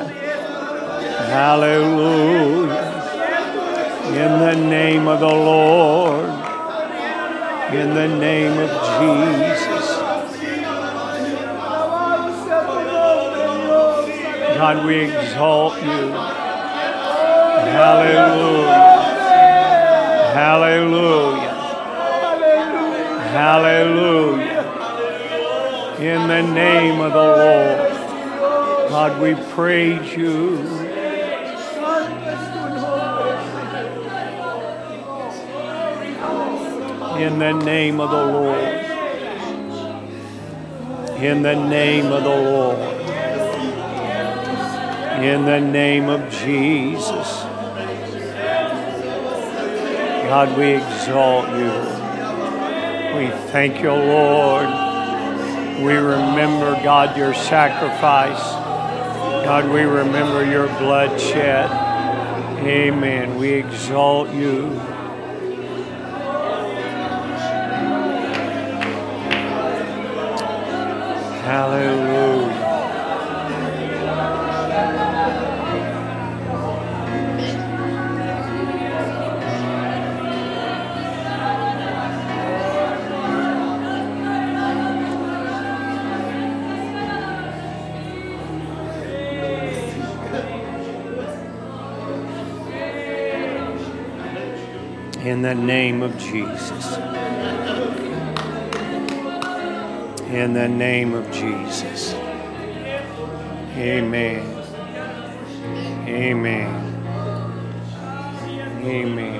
Hallelujah. In the name of the Lord. In the name of Jesus. God, we exalt you. Hallelujah. Hallelujah. Hallelujah. In the name of the Lord. God, we praise you. In the name of the Lord. In the name of the Lord. In the name of Jesus. God, we exalt you. We thank you, Lord. We remember, God, your sacrifice. God, we remember your blood shed. Amen. We exalt you. Hallelujah. In the name of Jesus. In the name of Jesus. Amen. Amen. Amen.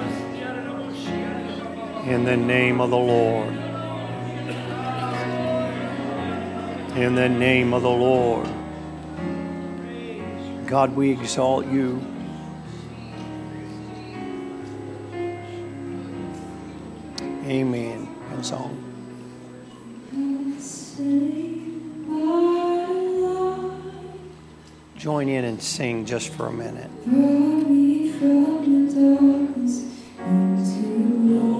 In the name of the Lord. In the name of the Lord. God, we exalt you. Amen. And song. Join in and sing just for a minute. Brought me from the darkness into light.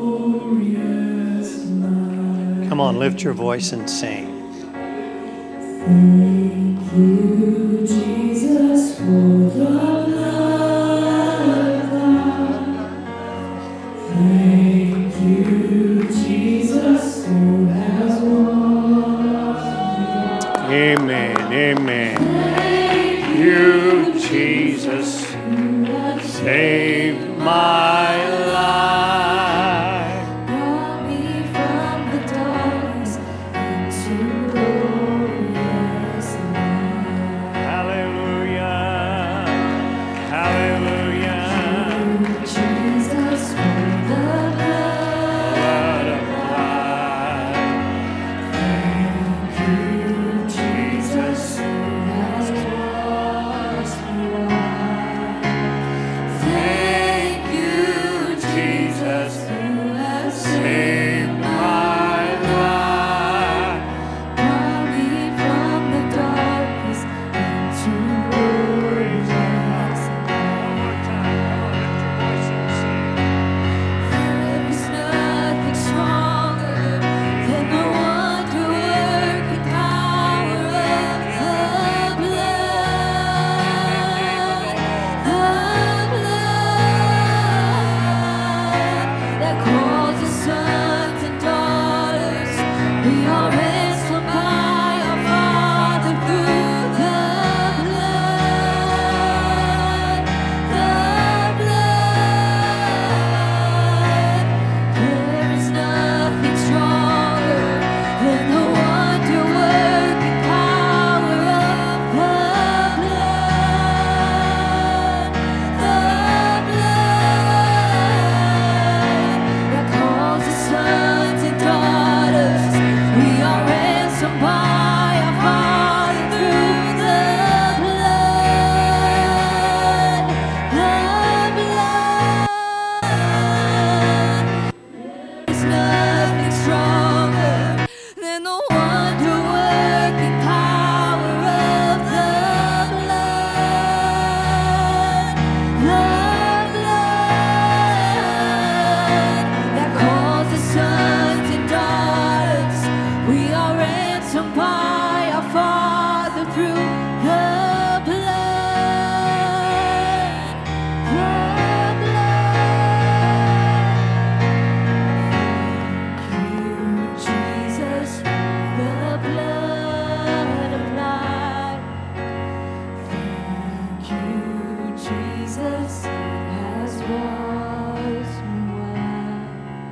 on, lift your voice and sing. Thank you, Jesus, for the blood of God. Thank you, Jesus, who has washed me. Amen. Amen. Thank You, Jesus, saved my life. brought me from the darkness into glorious light. Hallelujah. Hallelujah. Jesus, for the Blood of life. Jesus has washed me white. Thank you, Jesus, who has saved my life. Brought me from the darkness into glorious light. There is nothing stronger than the wonder-working power of the blood that calls us sons and daughters. We are ransomed by our Father through the blood. There is nothing stronger than the wonder-working power of the blood that calls us sons and daughters. We are ransomed by our Father through the blood. There's nothing stronger than the wonder-working power of the blood. That calls us sons and daughters. We are ransomed by our Father through the blood. Thank you, Jesus, the blood applied. Thank you, Jesus, has washed me white.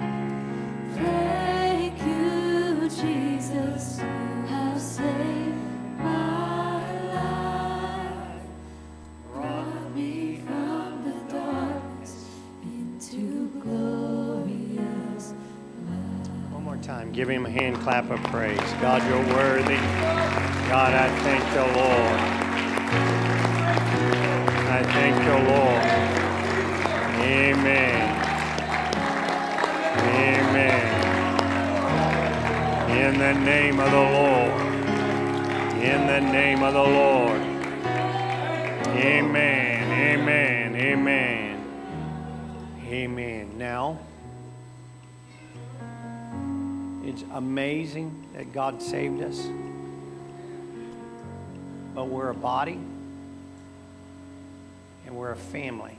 Thank you, Jesus, has saved my life. Brought me from the darkness into glorious light. One more time. Give him a hand clap of praise. God, you're worthy. God, I thank you, Lord. I thank you, Lord. Amen. Amen. In the name of the Lord. In the name of the Lord. Amen. Amen. Amen. Amen. Now, it's amazing that God saved us. But we're a body and we're a family.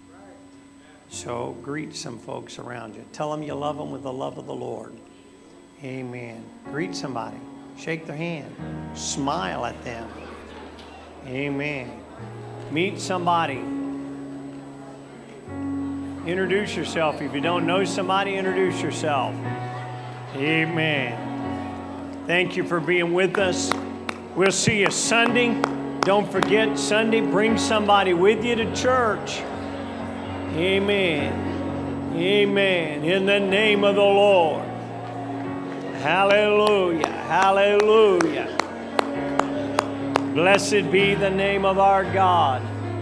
So greet some folks around you. Tell them you love them with the love of the Lord. Amen. Greet somebody. Shake their hand. Smile at them. Amen. Meet somebody. Introduce yourself. If you don't know somebody, introduce yourself. Amen. Thank you for being with us. We'll see you Sunday. Don't forget, Sunday, bring somebody with you to church. Amen. Amen. In the name of the Lord. Hallelujah. Hallelujah. Blessed be the name of our God.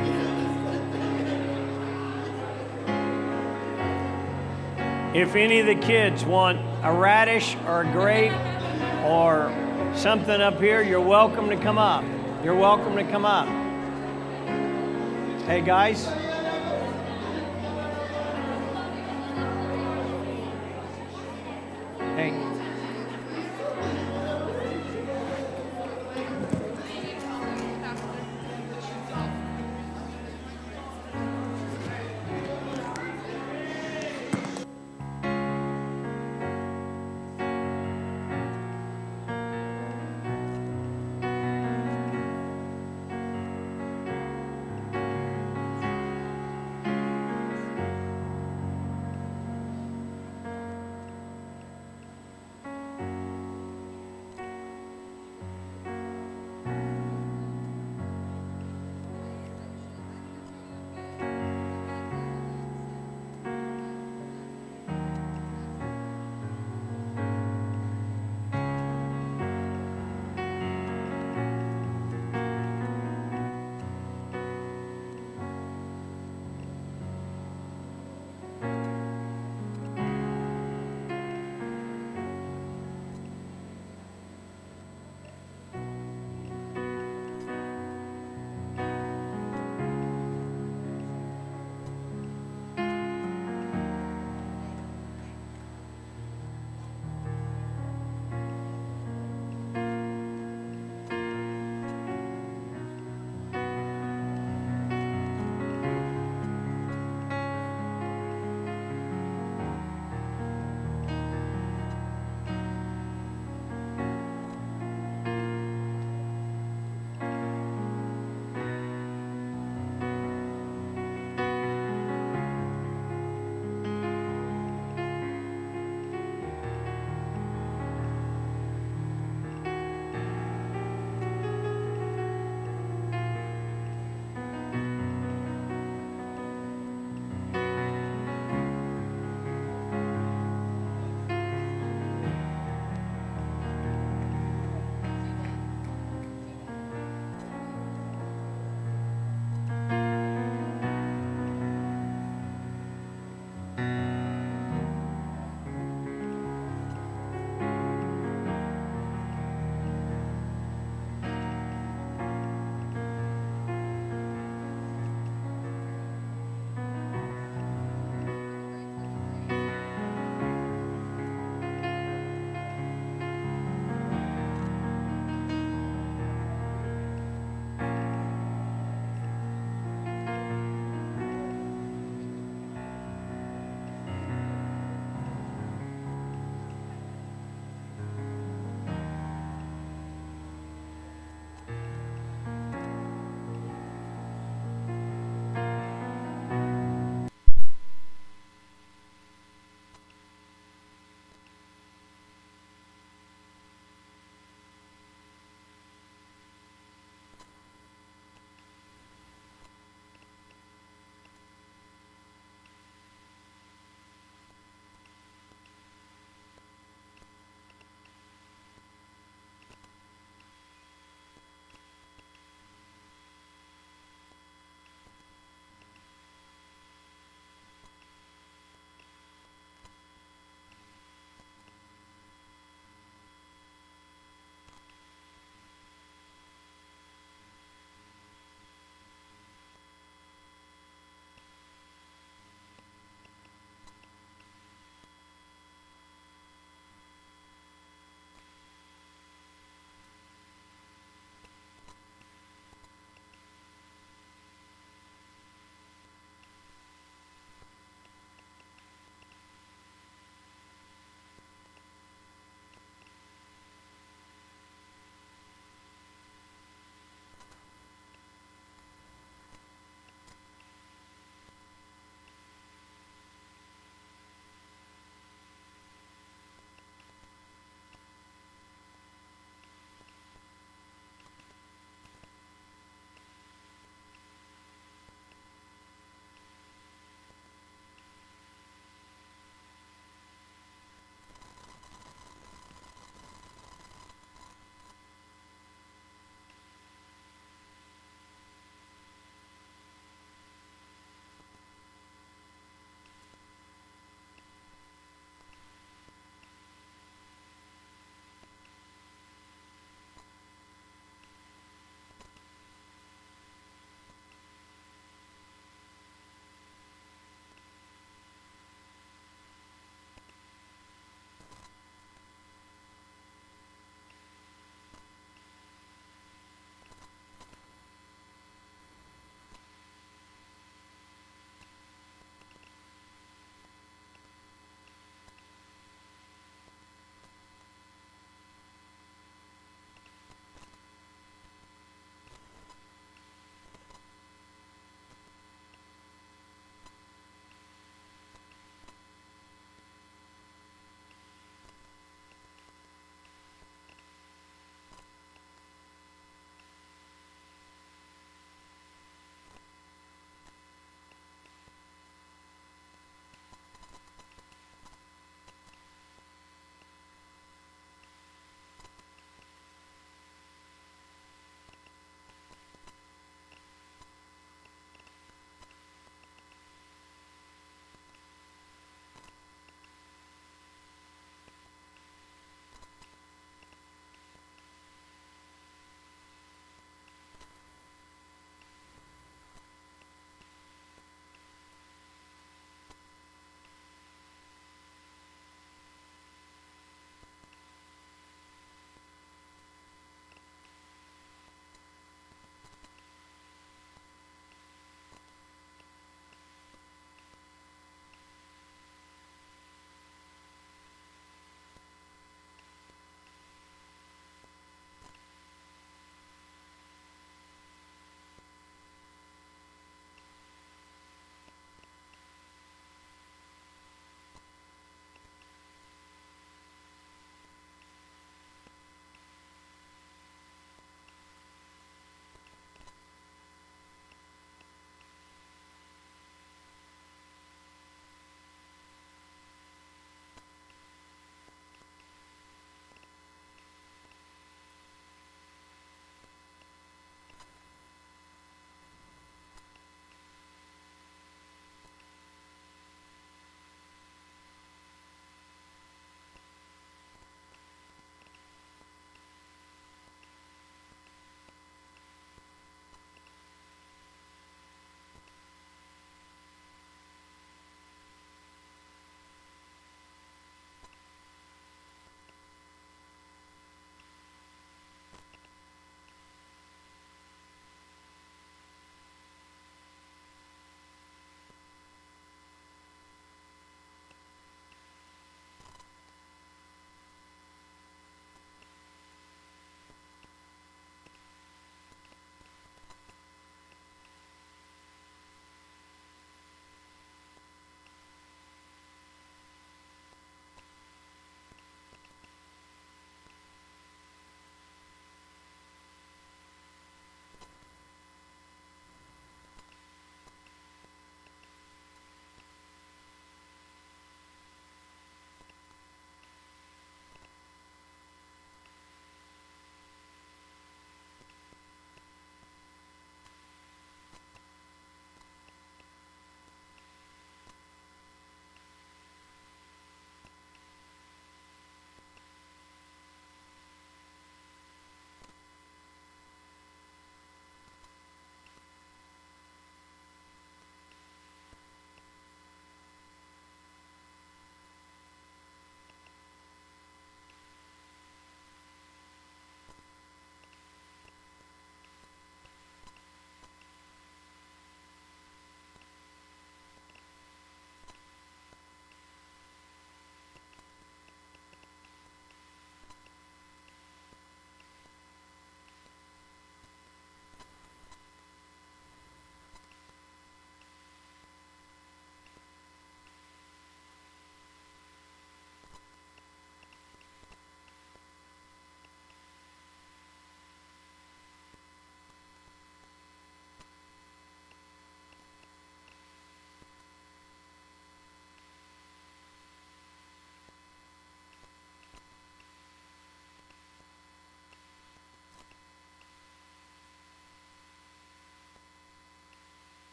If any of the kids want a radish or a grape or something up here, you're welcome to come up. You're welcome to come up. Hey, guys. Hey.